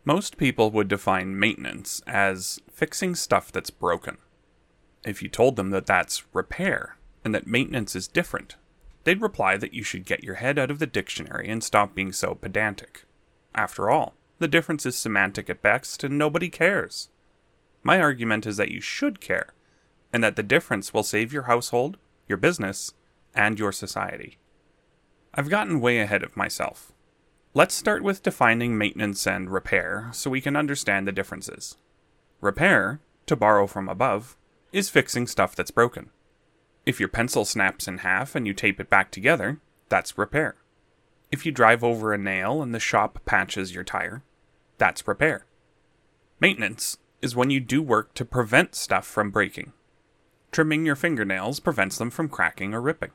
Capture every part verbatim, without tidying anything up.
Most people would define maintenance as fixing stuff that's broken. If you told them that that's repair, and that maintenance is different, they'd reply that you should get your head out of the dictionary and stop being so pedantic. After all, the difference is semantic at best, and nobody cares. My argument is that you should care, and that the difference will save your household, your business, and your society. I've gotten way ahead of myself. Let's start with defining maintenance and repair so we can understand the differences. Repair, to borrow from above, is fixing stuff that's broken. If your pencil snaps in half and you tape it back together, that's repair. If you drive over a nail and the shop patches your tire, that's repair. Maintenance is when you do work to prevent stuff from breaking. Trimming your fingernails prevents them from cracking or ripping.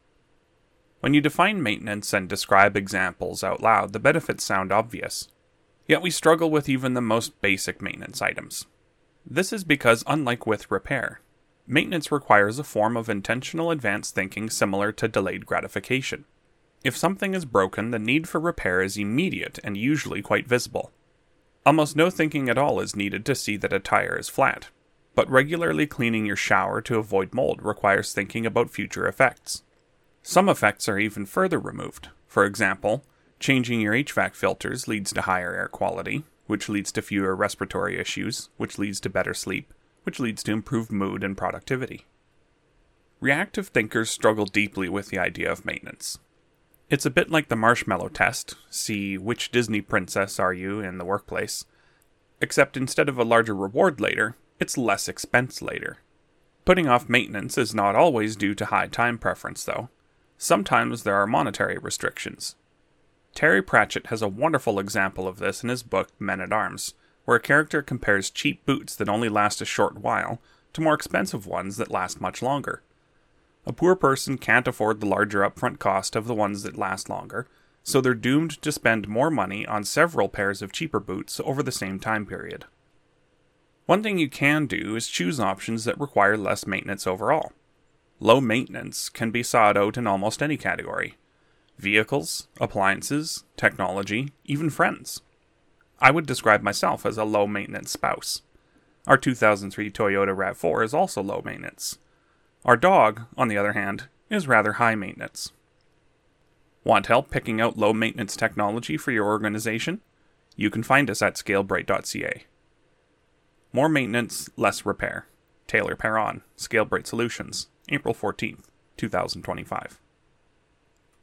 When you define maintenance and describe examples out loud, the benefits sound obvious. Yet we struggle with even the most basic maintenance items. This is because, unlike with repair, maintenance requires a form of intentional advanced thinking similar to delayed gratification. If something is broken, the need for repair is immediate and usually quite visible. Almost no thinking at all is needed to see that a tire is flat, but regularly cleaning your shower to avoid mold requires thinking about future effects. Some effects are even further removed. For example, changing your H V A C filters leads to higher air quality, which leads to fewer respiratory issues, which leads to better sleep, which leads to improved mood and productivity. Reactive thinkers struggle deeply with the idea of maintenance. It's a bit like the marshmallow test, see which Disney princess are you in the workplace, except instead of a larger reward later, it's less expense later. Putting off maintenance is not always due to high time preference, though. Sometimes there are monetary restrictions. Terry Pratchett has a wonderful example of this in his book Men-at-Arms, where a character compares cheap boots that only last a short while to more expensive ones that last much longer. A poor person can't afford the larger upfront cost of the ones that last longer, so they're doomed to spend more money on several pairs of cheaper boots over the same time period. One thing you can do is choose options that require less maintenance overall. Low maintenance can be sought out in almost any category. Vehicles, appliances, technology, even friends. I would describe myself as a low-maintenance spouse. Our two thousand three Toyota RAV four is also low maintenance. Our dog, on the other hand, is rather high maintenance. Want help picking out low-maintenance technology for your organization? You can find us at scalebright dot c a. More maintenance, less repair. Taylor Perron, Scalebright Solutions, April fourteenth, twenty twenty-five.